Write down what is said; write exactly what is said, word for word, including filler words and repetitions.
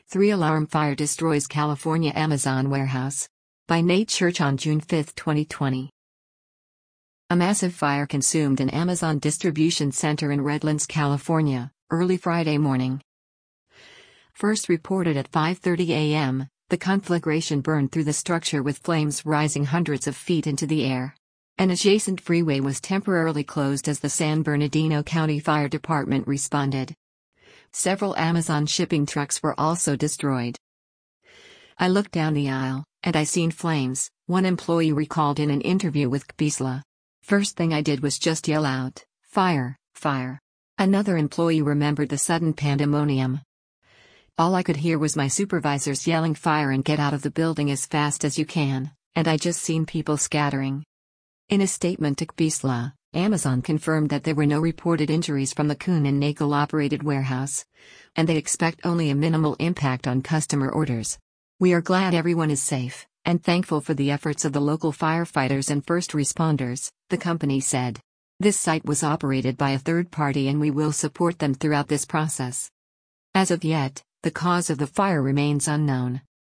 Three-alarm fire destroys California Amazon warehouse. By Nate Church on June fifth, twenty twenty. A massive fire consumed an Amazon distribution center in Redlands, California, early Friday morning. First reported at five thirty a m, the conflagration burned through the structure with flames rising hundreds of feet into the air. An adjacent freeway was temporarily closed as the San Bernardino County Fire Department responded. Several Amazon shipping trucks were also destroyed. I looked down the aisle, and I seen flames, one employee recalled in an interview with KBISLA. First thing I did was just yell out, "Fire, fire." Another employee remembered the sudden pandemonium. All I could hear was my supervisors yelling fire and get out of the building as fast as you can, and I just seen people scattering. In a statement to KBISLA, Amazon confirmed that there were no reported injuries from the Kuehne and Nagel-operated warehouse, and they expect only a minimal impact on customer orders. "We are glad everyone is safe, and thankful for the efforts of the local firefighters and first responders," the company said. "This site was operated by a third party and we will support them throughout this process." As of yet, the cause of the fire remains unknown.